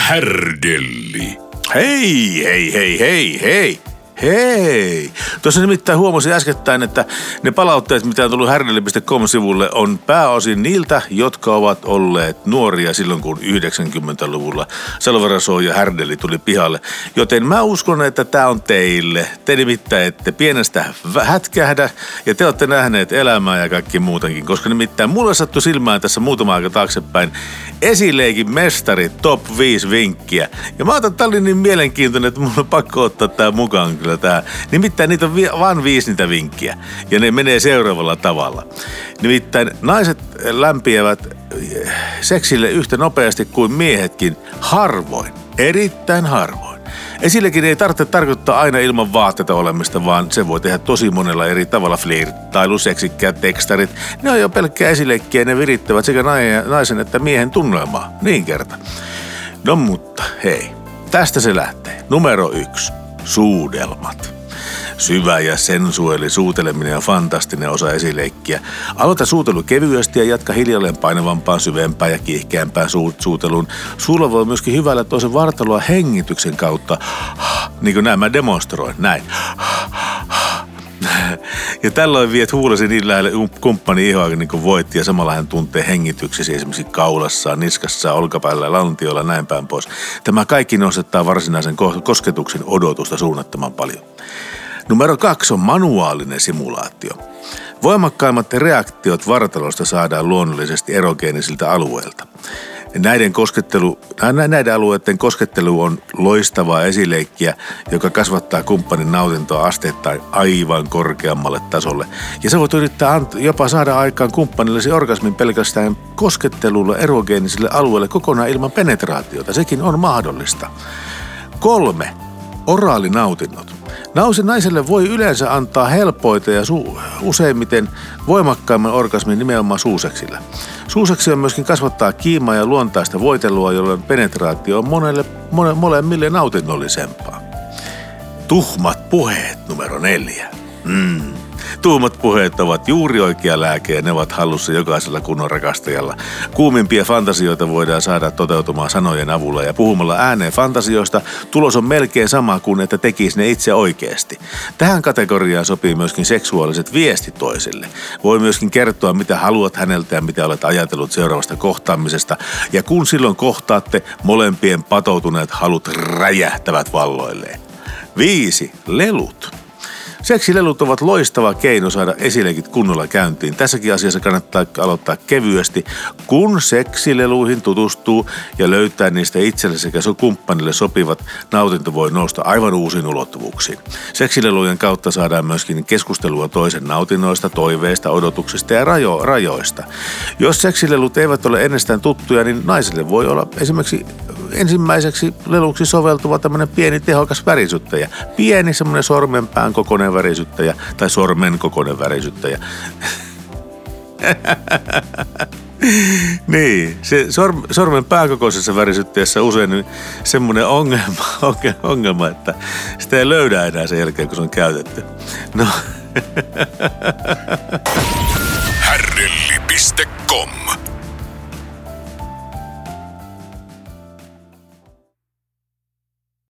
Härdelli. Hei. Tuossa nimittäin huomasin äskettäin, että ne palautteet, mitä on tullut härdelli.com-sivulle, on pääosin niiltä, jotka ovat olleet nuoria silloin, kun 90-luvulla Salvara Show ja härdelli tuli pihalle. Joten mä uskon, että tää on teille. Te nimittäin ette pienestä hätkähdä ja te olette nähneet elämää ja kaikki muutenkin, koska nimittäin mulle sattui silmään tässä muutama aika taaksepäin esileikin mestari top 5 vinkkiä. Ja mä otan, tää oli niin mielenkiintoinen, että mun on pakko ottaa tää mukaan kyllä tää. Nimittäin niitä on vaan 5 niitä vinkkiä. Ja ne menee seuraavalla tavalla. Nimittäin naiset lämpiävät seksille yhtä nopeasti kuin miehetkin harvoin. Erittäin harvoin. Esillekin ei tarvitse tarkoittaa aina ilman vaatteita olemista, vaan se voi tehdä tosi monella eri tavalla. Flirttailu, seksikkäät tekstarit, ne on jo pelkkää esileikkiä ja ne virittävät sekä naisen että miehen tunnelmaa. Niin kerta. No mutta hei, tästä se lähtee. Numero 1. Suudelmat. Syvä ja sensuaali suuteleminen on fantastinen osa esileikkiä. Aloita suutelu kevyesti ja jatka hiljalleen painavampaan, syvempään ja kiihkeämpään suuteluun. Suulla voi myöskin hyvällä toisen vartaloa hengityksen kautta. Niin kuin näin mä demonstroin. Näin. Ja tällöin viet huulesi niin lähelle kumppani ihoa niin kuin voit ja samalla hän tuntee hengityksesi esimerkiksi kaulassaan, niskassaan, olkapäällä, lantiolla näin päin pois. Tämä kaikki nostattaa varsinaisen kosketuksen odotusta suunnattoman paljon. Numero 2 on manuaalinen simulaatio. Voimakkaimmat reaktiot vartalosta saadaan luonnollisesti erogeenisiltä alueilta. Näiden alueiden koskettelu on loistavaa esileikkiä, joka kasvattaa kumppanin nautintoa asteittain aivan korkeammalle tasolle. Ja sä voit yrittää jopa saada aikaan kumppanillesi orgasmin pelkästään koskettelulla erogeenisille alueille kokonaan ilman penetraatiota. Sekin on mahdollista. 3. Oraalinautinnot. Naiselle voi yleensä antaa helpoita ja useimmiten voimakkaimman orgasmin nimenomaan suuseksillä. Suuseksi on myöskin kasvattaa kiimaa ja luontaista voitelua, jolloin penetraatio on molemmille nautinnollisempaa. Tuhmat puheet numero 4. Tuhmat puheet ovat juuri oikea lääke ja ne ovat hallussa jokaisella kunnon rakastajalla. Kuumimpia fantasioita voidaan saada toteutumaan sanojen avulla ja puhumalla ääneen fantasioista tulos on melkein sama kuin että tekisi ne itse oikeasti. Tähän kategoriaan sopii myöskin seksuaaliset viestit toisille. Voi myöskin kertoa mitä haluat häneltä ja mitä olet ajatellut seuraavasta kohtaamisesta. Ja kun silloin kohtaatte, molempien patoutuneet halut räjähtävät valloilleen. 5. Lelut. Seksilelut ovat loistava keino saada esileikit kunnolla käyntiin. Tässäkin asiassa kannattaa aloittaa kevyesti. Kun seksileluihin tutustuu ja löytää niistä itselle sekä kumppanille sopivat, nautinto voi nousta aivan uusiin ulottuvuuksiin. Seksilelujen kautta saadaan myöskin keskustelua toisen nautinnoista, toiveista, odotuksista ja rajoista. Jos seksilelut eivät ole ennestään tuttuja, niin naiselle voi olla esimerkiksi ensimmäiseksi leluksi soveltuva tämmöinen pieni tehokas värisyttäjä. Pieni semmoinen sormenpään kokoinen värisyttäjä tai sormen kokoinen värisyttäjä. Niin, se sormen pääkokoisessa värisyttäjässä usein semmoinen ongelma, että sitä ei löydä enää sen jälkeen, kun se on käytetty. No. Härdelli.com